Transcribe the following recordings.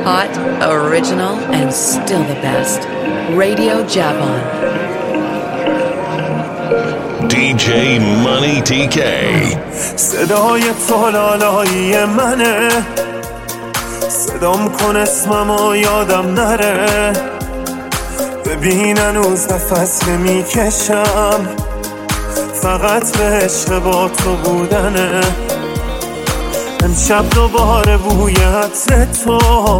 Hot, original, and still the best. Radio Javan. DJ Money TK. صدای تو لالایی منه، صدام کن اسممو یادم نره. ببین هنوز نفس نمیکشم، فقط به عشق با تو بودنه. امشب دوباره بوی عطر تو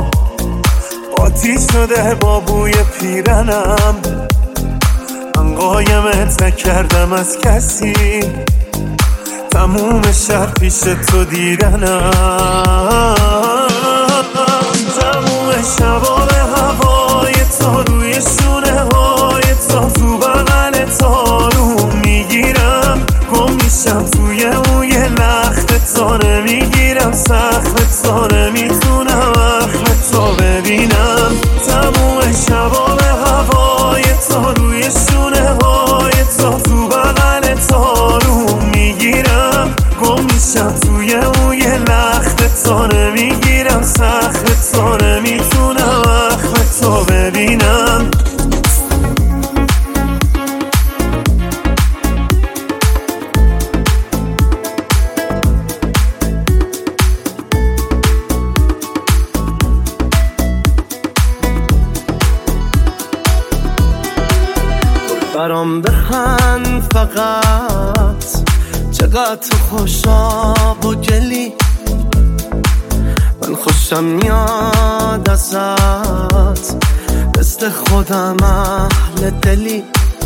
قاطی شده با بوی پیرنم. من قایمت نکردم از کسی، تموم شب پیش تو دیدنم. تموم شبا به هوای تو، روی شونه های تو بغل تو میگیرم. گم میشم توی اوی لخت تو، نمیگیرم سخت تو، نمیتونم اخم تو ببینم. تموم شبا به هوای تو، روی شونه های تو بغل تو میگیرم. گم میشم توی اوی لخت تو، نمیگیرم سخت تو، نمیتونم اخم تو ببینم. برام بخند فقط، چقدر تو خوشاب و گلی. من خوشم میاد ازت، مثل خودم اهل دلی.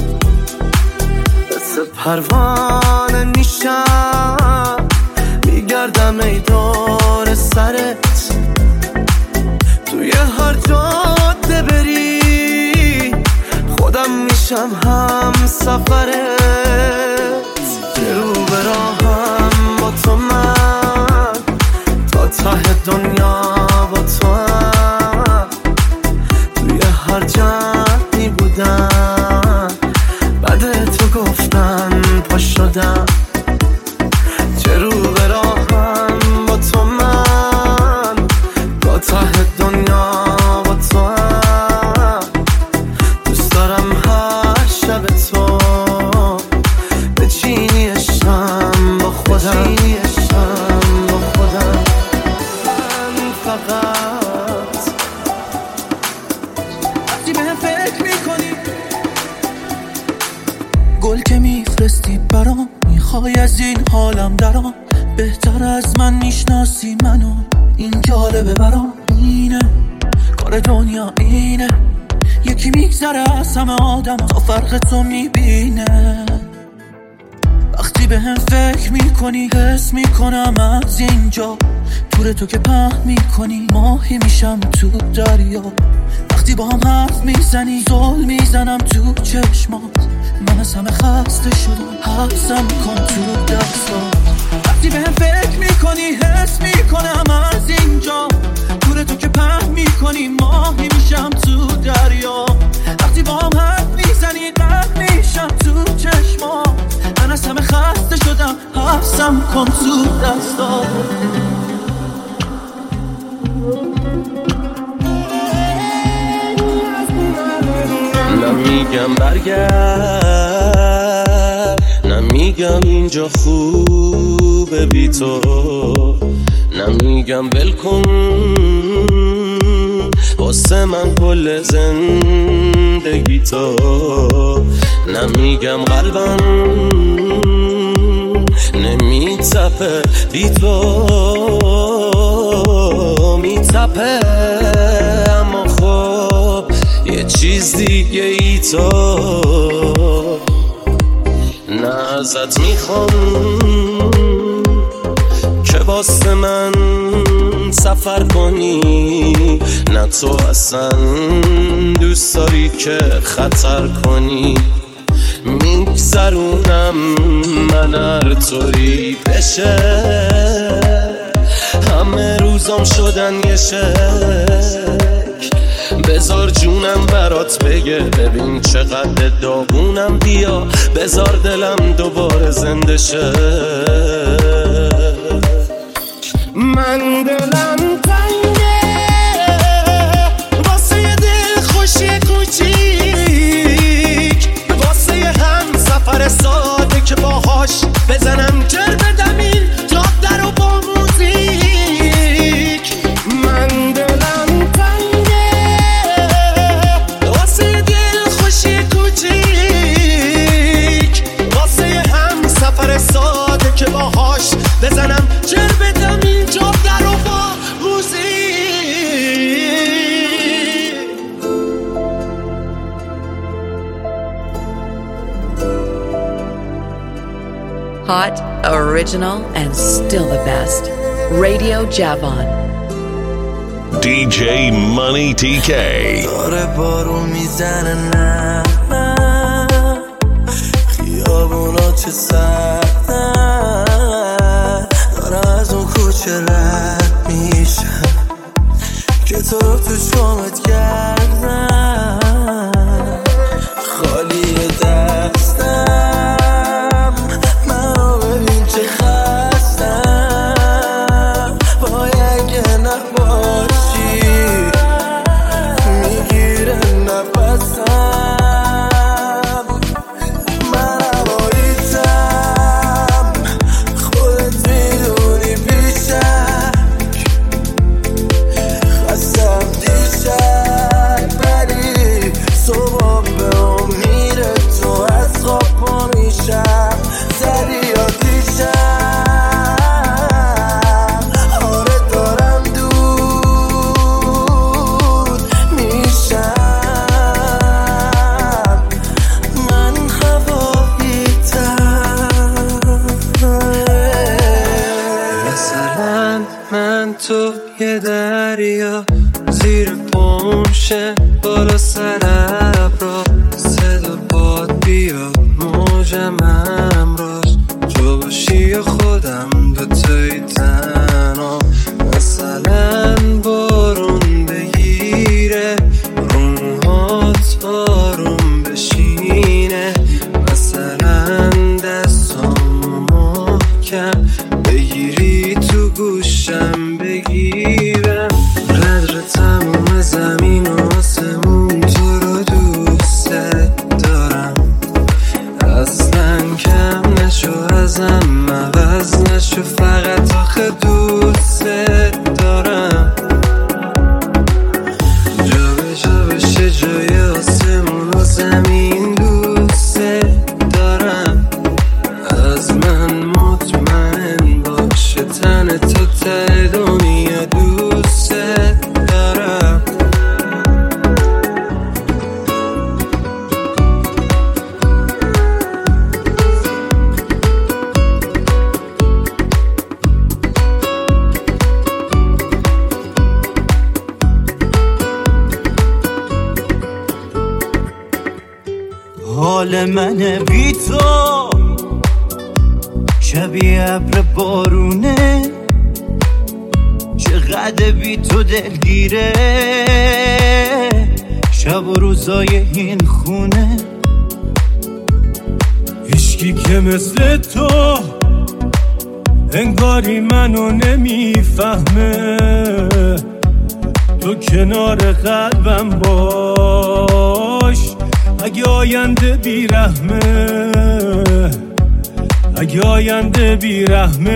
مثل پروانه میشم، میگردم ای دور سرت. توی هر جاده بری خودم میشم هم سفرت. رو به راهم با تو، من تا ته دنیا با تو هم. توی هر جمعی بودم، بعد تو گفتن پا شدم. چه رو به راهم با تو، من تا ته دنیا با تو هم. دوست دارم هر شب تو بچینی عشقم با خودم. من فقط وقتی بهم فکر میکنی، گل که میفرستی برام، میخوای از این حالم درام. بهتر از من میشناسی منو، این جالبه برام. اینه کار دنیا، اینه یکی میگذره از همه آدم تا فرق تو میبینه. وقتی به هم فکر میکنی، حس میکنم از اینجا دور تو که پهن میکنی. ماهی میشم تو دریا، وقتی با هم حرف میزنی زل میزنم تو چشمات. من از همه خسته شدم، حبسم کن تو دستات. وقتی به هم فکر میکنی، حس میکنم از اینجا دور تو که پهن میکنی. ماهی میشم تو دریا، وقتی با هم حرف میزنی غرق میشم تو چشمات. من از همه خسته شدم، حبسم کن تو دستات. نمیگم برگرد، نمیگم اینجا خوبه بی تو، نمیگم ول کن واسه من کل زندگی تو. نمیگم قلبم نمیتپه بی تو، میتپه اما خب یه چیز دیگه ای تو. نه ازت میخوام که واسه من سفر کنی، نه تو اصلا دوست داری که خطر کنی. میگذرونم من هر طوری بشه، همه روزام شدن یه شکل. بذار جونم برات بگه، ببین چقدر داغونم. بیا بذار دلم دوباره زنده شه. من دلم تنگه بزنم چر بدم اینجا در و با موزیک. Hot, original, and still the best. Radio Javon. DJ Money TK. داره بارون میزنه نه خیابونا چه سردن، داره از اون کوچه رد میشم که تو رو تو شامت کردم، خالی دستم منو ببین چه خستم، باید که نباشی میگیره نفسم، من هواییتم خودت میدونی بیشک، خستم دیشب ولی صبح به امید تو از خواب پا میشم، زدی یا دیشب آره دارم دود میشم، من هواییتم. مثلا من تو یه دریا زیر پامشه بالا سر ابرا، صدا باد بیاد موجم امروز جو باشی خودم دوتایی تنها، مثلا بارون بگیره رومات آروم بشینه، مثلا دستام محکم بگیری تو گوشم بگیرم، قدر تموم زمین و آسمون تو رو دوست دارم، اصلا کم نشو ازم عوض نشو فقط آخه دوست دارم، جا به جا بشه جای آسمون و زمین دوست دارم، از من مطمئن باشه تن تو ته دنیا دوست دارم. حال من بی تو شبیه ابر بارونه، چقدر بی تو دلگیره شب و روزای این خونه، هیچکی که مثل تو انگاری منو نمیفهمه، تو کنار قلبم باش اگه آینده بیرحمه، اگه آینده بیرحمه،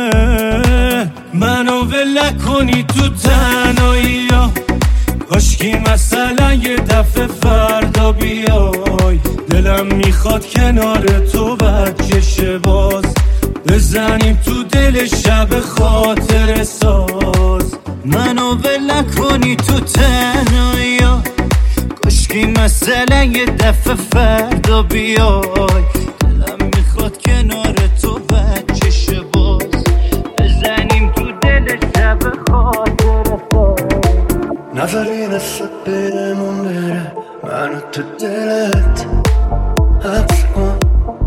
منو ول کنی تو تنهایی ها، کاشکی مثلا یه دفعه فردا بیای، دلم میخواد کنار تو بچه باز بزنیم تو دل شب خاطر ساز، منو ول کنی تو تنهایی ها، کاشکی مثلا یه دفعه فردا بیای، دلم میخواد کنار تو بچه باز بزنیم تو دل شب خاطر ساز، نذاری نفست برمون بره منو تو دلت حبس کن،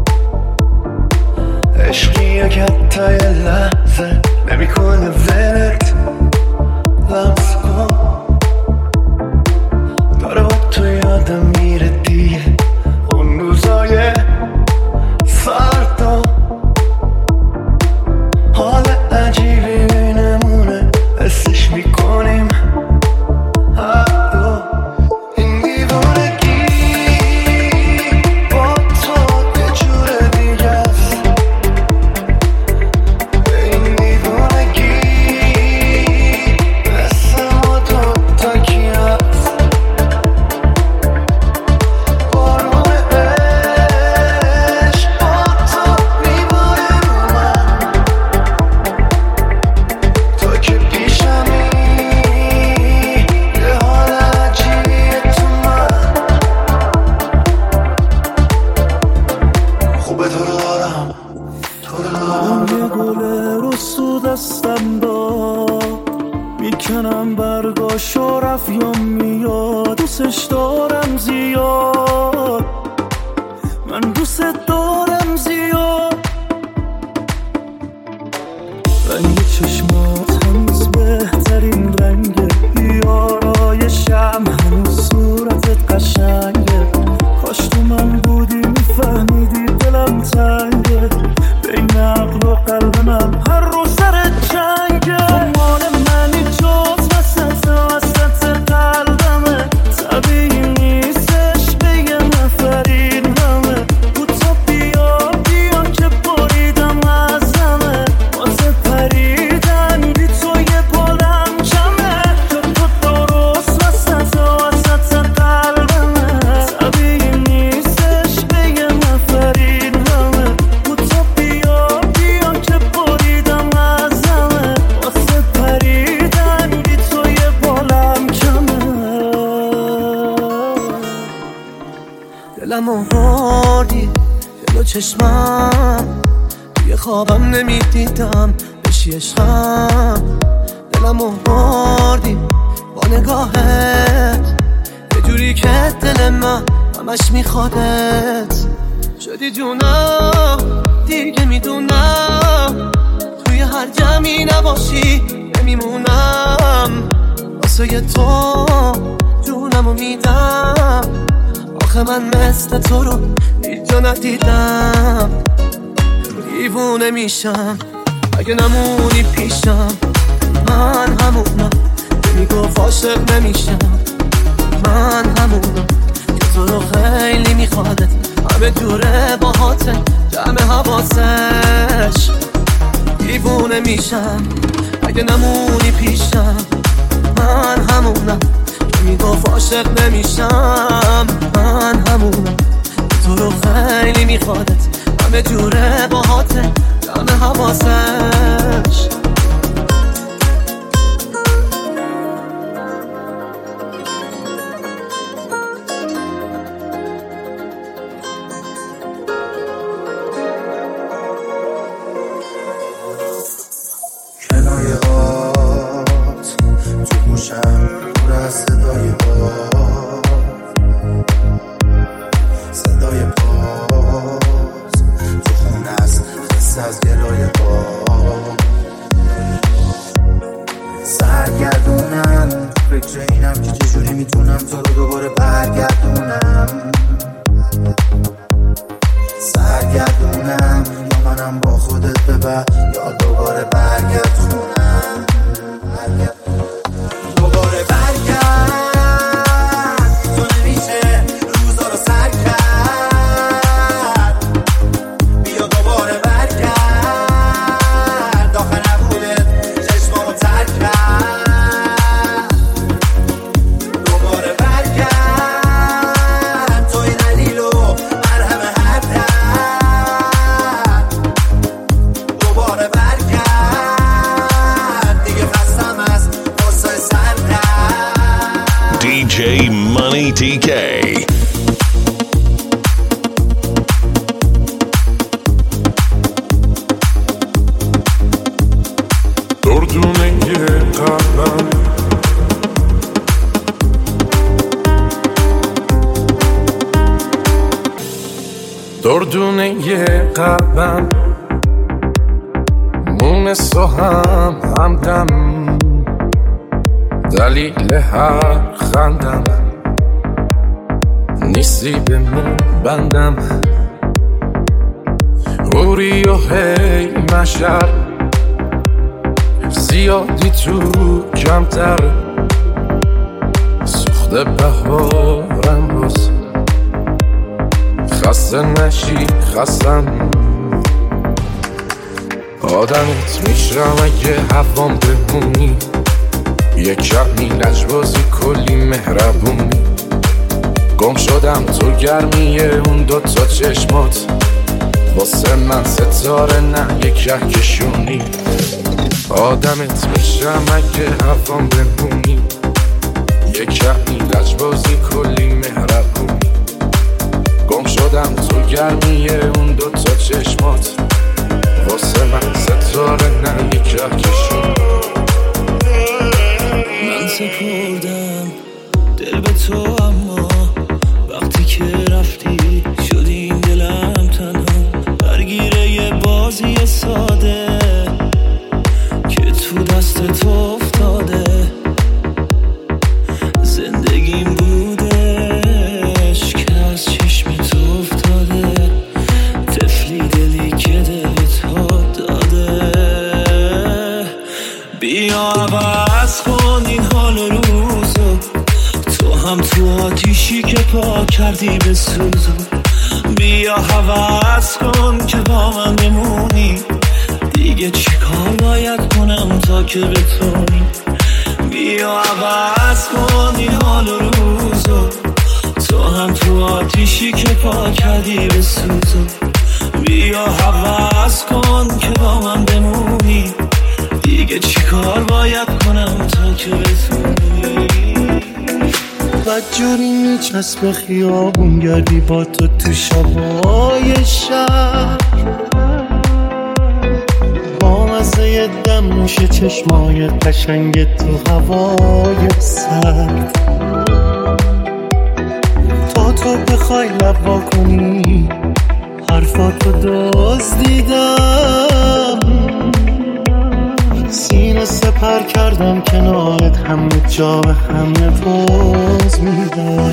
عشقی که حتی یه لحظه نمیکنه ولت لمس کن، داره با تو یادم میره دیگه اون روزای فردا، حال عجیبی بینمونه حسش میکنیم این دیوانگی با تو یه جور دیگه است، این دیوانگی یه گل رسو دستم داد میکنم برگاشو رفیام میاد دوستش دارم زیاد من دوست دارم زیاد رنگ چشمات هنوز بهترین رنگه بیارایشم هنوز صورتت قشنگه کاش تو من بودی میفهمیدی دلم تنگه بین عقل و قلب من هر روز سرت جنگه مال منی جز وسط قلبمه طبیعی نیستش به یه نفرین همه تو بیا که بریدم ازمه واسه پریدن بی تو یه پالم کمه که تو درست وسط قلبمه طبیعی نیستش به یه نفرین همه تو بیا که بریدم ازمه واسه پریدن بی تو یه پالم کمه دلمو بردی جلو چشمم توی خوابم نمیدیدم بشی عشقم دلمو بردی با نگاهت یه جوری که دل من همش میخوادت شدی جونم دیگه میدونم توی هر جمعی نباشی نمیمونم واسه تو جونمو میدم آخه من مثل تو رو هیچ جا ندیدم دیوونه میشم اگه نمونی پیشم من همونم که میگفت عاشق نمیشم من همونم که تو رو خیلی میخوادت همه جوره باهاته جمع حواسش دیوونه میشم اگه نمونی پیشم من همونم که میگفت عاشق نمیشم من همونم که تو رو خیلی میخوادت همه جوره باهاته جمع حواسش کنایه هات تو گوشم پر از صدای صدای پاس تو خونه است خسته از گلای سرگردونم فکر اینم که چجوری میتونم تو رو دوباره برگردونم سرگردونم یا منم با خودت ببر یا دوباره برگردونم دوباره برگرد تو نمیشه روزا رو سر کرد بیا دوباره برگرد آخه نبودت چشمامو ترک کرد دوباره برگرد توی دلیل و مرهم هر درد دوباره برگرد دیگه خستم از قصه سر DJ Money TK. دردونه قلبم دردونه قلبم مونس و همدم دلیل هر خندم نیستی به مون بندم اوری و هی مشر زیادی تو کمتر سوخته بهارم باز خسته نشی خستم آدمت میشم اگه هوام بمونی یه کمی لجبازی کلی مهربونی گم شدم تو گرمیه اون دوتا چشمات واسه من ستاره نه یه کهکشونی آدمت میشم اگه هوام بمونی یه کمی لجبازی کلی مهربونی گم شدم تو گرمیه اون دوتا چشمات واسه شه کشید. من سپردم دل به تو، اما وقتی که رفتی شد این دلم تنها درگیره یه بازی ساده که تو دست تو افتاده. زندگیم بودش که از چشم تو افتاده، طفلی دلی که دلت ها داده. بیا عوض کن این حال و روزو، تو هم تو آتیشی که پا کردی به سوزو. بیا عوض کن که با من بمونی، دیگه چی کار باید کنم تا که بتونی. بیا عوض کن این حال و روزو، تو هم تو آتیشی که پا کردی به سوزو. بیا عوض کن که با من بمونی، دیگه چی کار باید کنم تا که بتونی. بدجوری میچسب خیابون گردی با تو شبای شهر، با مزه دم نوشه چشمای قشنگ تو هوای سرد. تا تو بخوای لب وا کنی حرفاتو دزدیدم، سینه سپر کردم کنارت، همه جا به همه پوز میدم.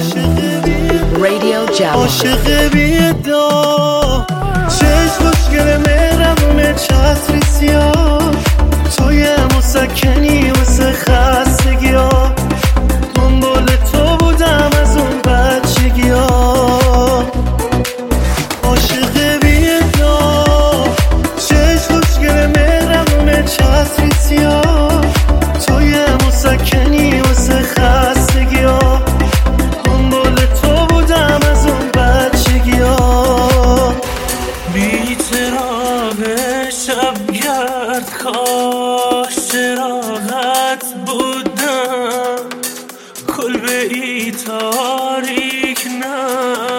عاشق بی‌ادعا، چشم خوشگل مهربون چتری سیاه، توی مسکنی واسه خستگی ها، دنبال تو بودم از اون بچگی ها. عاشق بی‌ادعا، چشم خوشگل مهربون چتری سیاه، توی مسکنی واسه خستگی ها، دنبال تو بودم از اون بچگی ها. بی‌چراغ شبگرد کاش چراغت بودم، کلبه ای تاریک نه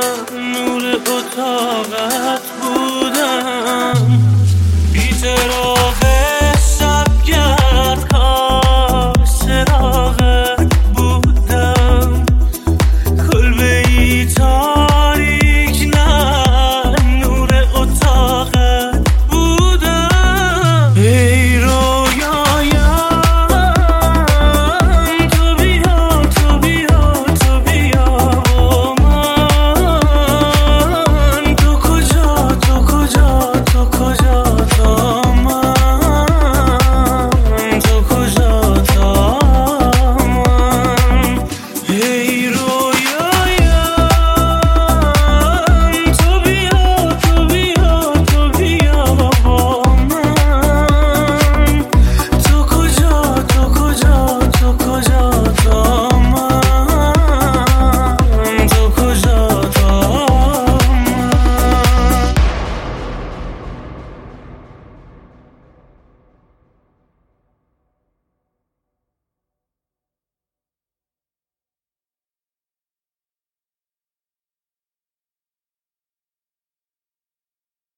نور اتاقت بودم. بی‌چراغ